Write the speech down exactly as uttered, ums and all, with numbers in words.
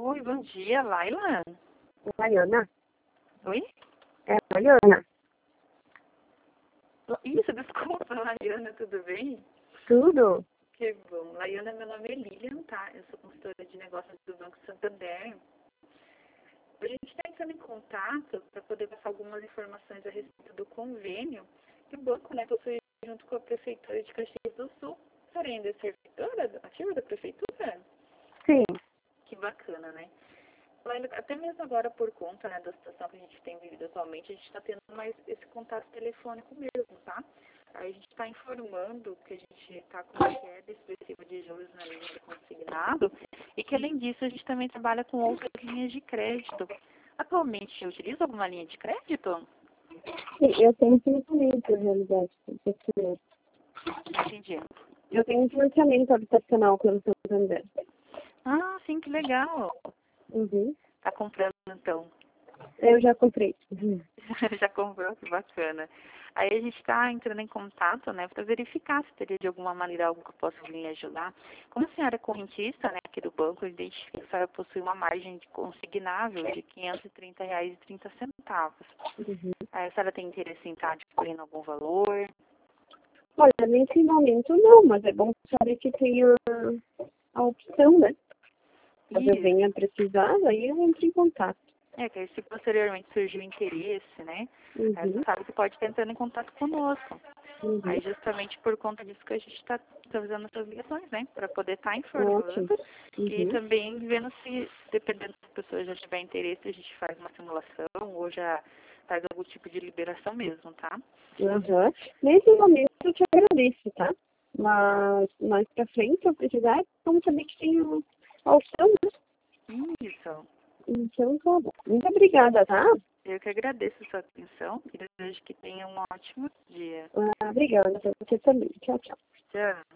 Oi, bom dia, Laila. Laiana? Oi? É, Laiana? Isso, desculpa, Laiana, tudo bem? Tudo? Que bom. Laiana, meu nome é Lilian, tá? Eu sou consultora de negócios do Banco Santander. A gente está entrando em contato para poder passar algumas informações a respeito do convênio que o banco, né, possui junto com a Prefeitura de Caxias do Sul. A senhora ainda é servidora ativa da Prefeitura? Sim. Que bacana, né? Laila, até mesmo agora, por conta, né, da situação que a gente tem vivido atualmente, a gente está tendo mais esse contato telefônico mesmo, tá? Aí a gente está informando que a gente está com uma queda expressiva de juros na linha do consignado e que, além disso, a gente também trabalha com outras linhas de crédito. Atualmente, utiliza alguma linha de crédito? Sim, eu tenho financiamento, na realidade. Investimento. Entendi. Eu tenho financiamento habitacional pelo Santander. Ah, sim, que legal. Uhum. Tá comprando, então. Eu já comprei. Uhum. Já comprou, que bacana. Aí a gente está entrando em contato, né, para verificar se teria de alguma maneira algo que eu possa vir lhe ajudar. Como a senhora é correntista, né, aqui do banco, eu identifiquei que a senhora possui uma margem de consignável de quinhentos e trinta reais e trinta centavos. Uhum. Aí a senhora tem interesse em estar adquirindo algum valor? Olha, nesse momento não, mas é bom saber que tem a, a opção, né? Caso eu Isso. venha precisar, aí eu entro em contato. É, que aí se posteriormente surgir o interesse, né, aí Uhum. você sabe que pode estar entrando em contato conosco. Uhum. Aí justamente por conta disso que a gente está fazendo essas ligações, né? Para poder estar Ótimo. informando e Uhum. também vendo se, dependendo se a pessoa já tiver interesse, a gente faz uma simulação ou já faz algum tipo de liberação mesmo, tá? Uhum. Nesse momento eu te agradeço, tá? Mas mais pra frente, se eu precisar, vamos saber que tem a opção, né? Isso. Então tá bom. Muito obrigada, tá? Eu que agradeço a sua atenção e desejo que tenha um ótimo dia. Ah, obrigada pra você também. Tchau, tchau. Tchau.